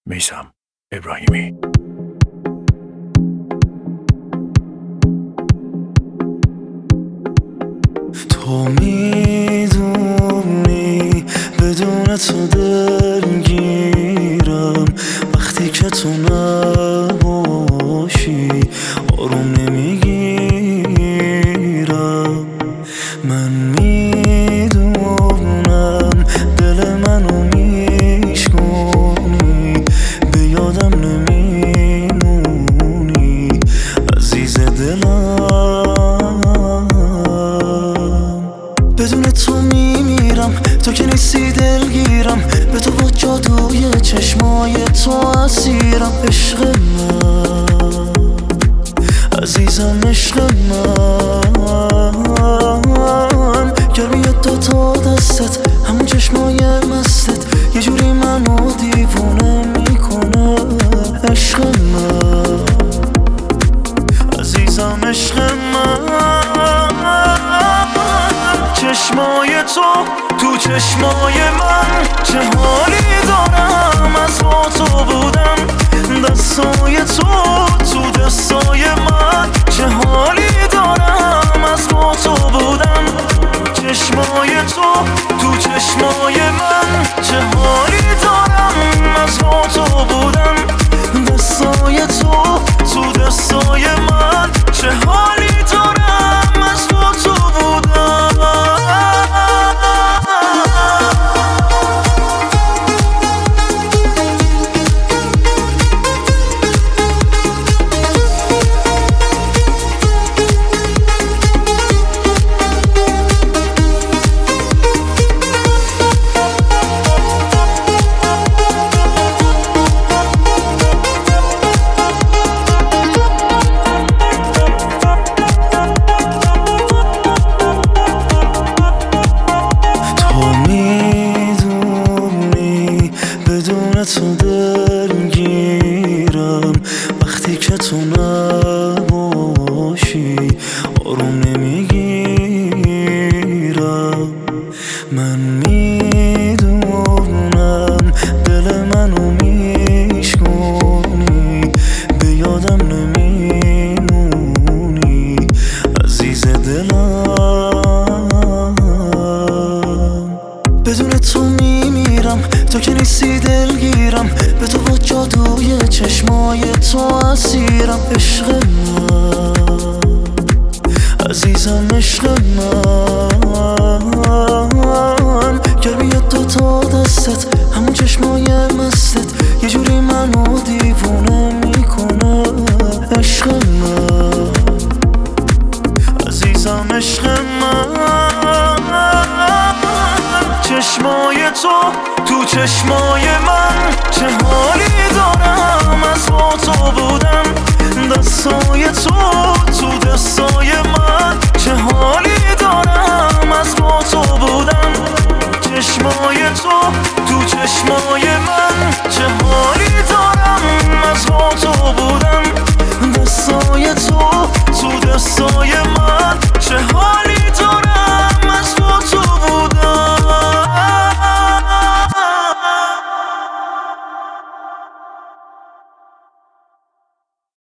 میثم ابراهیمی. تو میدونی بدون تو دلگیرم، وقتی که تو نباشی آروم نمیگیرم. من میدونم دل منو میشکنی، به یادم نمیمونی عزیز دلم. بدون تو میمیرم، تو که نیستی دلگیرم، به تو با جادوی چشمای تو اسیرم. عشق من عزیزم، عشق من گرمی دوتا دستت، همون چشمای مستت یه جوری منو دیوونه میکنه. عشق من عزیزم، عشق من. چشمای تو چشمای من، چه حالی دارم از با تو بودم. دستای تو دستای من، چه حالی دارم از با تو بودم. چشمای تو چشمای من، چه حالی دارم از با تو بودم. دستای تو دستای من، چه حالی دارم از با تو بودم. تو دلگیرم، وقتی که تو نباشی آروم نمیگیرم. من میدونم دل منو میشکنی، به یادم نمیمونی عزیز دلم. بدون تو میمیرم، تو که نیستی دلگیرم، به تو با جادوی چشمای تو اسیرم. عشق من عزیزم، عشق من گرمی دوتا دستت، همون چشمای مستت یه جوری منو دیوونه میکنه. عشق من عزیزم، عشق من. چشمای تو چشمای من، چه حالی دارم از با تو بودم. دستای تو دستای من، چه حالی دارم